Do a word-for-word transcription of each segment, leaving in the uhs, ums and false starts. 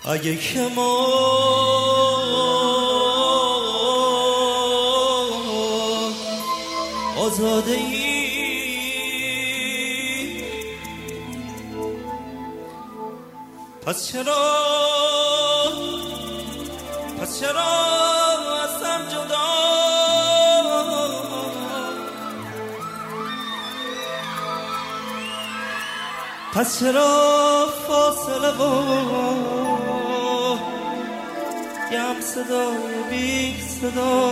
اگه که ما آزاده ای پس چرا پس چرا ازم جدا پس چرا فاصله و یم صدای بی صدا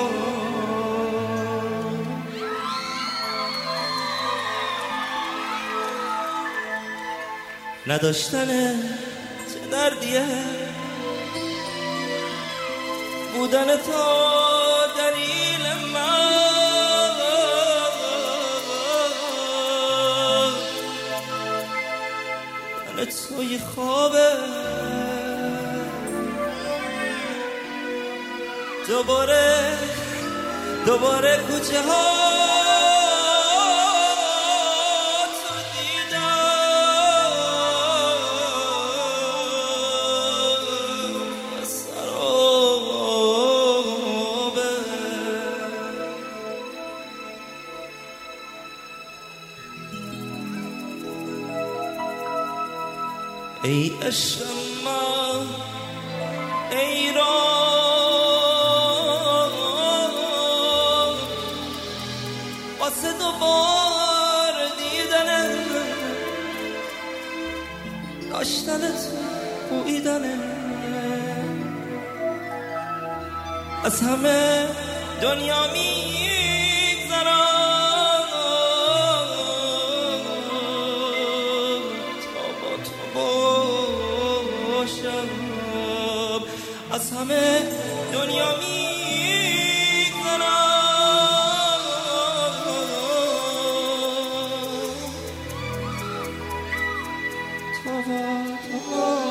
نداشتن چه دردیه بودن تو دلیل من من توی خوابه دوباره دوباره کوچه ها ای عشق من ای رام واسه دوبار دیدنه داشتنت بویدنه از همه دنیا میگذرم از همه دنیا میگذرم تو با تو